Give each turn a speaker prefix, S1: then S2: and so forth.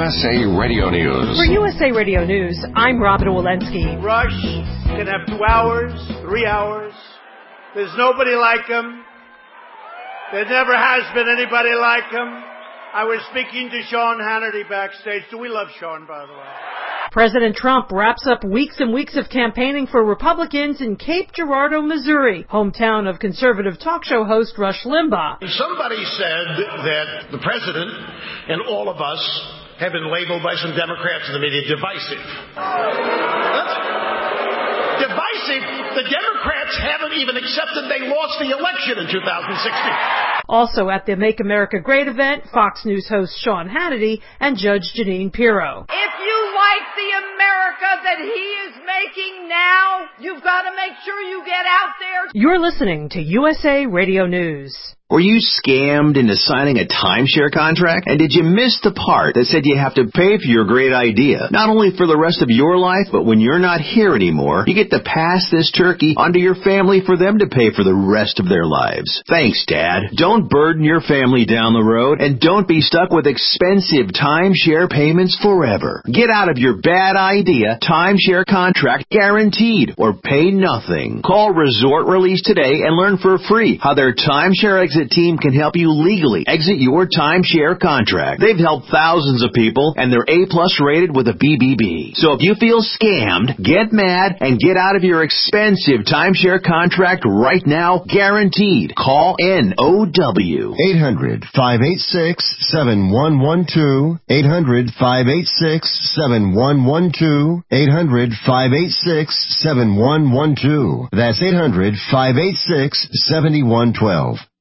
S1: USA Radio News.
S2: For USA Radio News, I'm Robin Walensky.
S3: Rush can have 2 hours, 3 hours. There's nobody like him. There never has been anybody like him. I was speaking to Sean Hannity backstage. Do we love Sean, by the way?
S2: President Trump wraps up weeks and weeks of campaigning for Republicans in Cape Girardeau, Missouri, hometown of conservative talk show host Rush Limbaugh.
S4: Somebody said that the president and all of us have been labeled by some Democrats in the media divisive. Divisive? The Democrats haven't even accepted they lost the election in 2016.
S2: Also at the Make America Great event, Fox News host Sean Hannity and Judge Jeanine Pirro.
S5: If you like the America that he is making now, you've got to make sure you get out there.
S2: You're listening to USA Radio News.
S6: Were you scammed into signing a timeshare contract? And did you miss the part that said you have to pay for your great idea? Not only for the rest of your life, but when you're not here anymore, you get to pass this turkey onto your family for them to pay for the rest of their lives. Thanks, Dad. Don't burden your family down the road, and don't be stuck with expensive timeshare payments forever. Get out of your bad idea timeshare contract guaranteed, or pay nothing. Call Resort Release today and learn for free how their timeshare exit team can help you legally exit your timeshare contract. They've helped thousands of people, and they're A+ rated with a BBB. So if you feel scammed, get mad and get out of your expensive timeshare contract right now, guaranteed. Call NOW.
S7: 800-586-7112. 800-586-7112. 800-586-7112. That's 800-586-7112.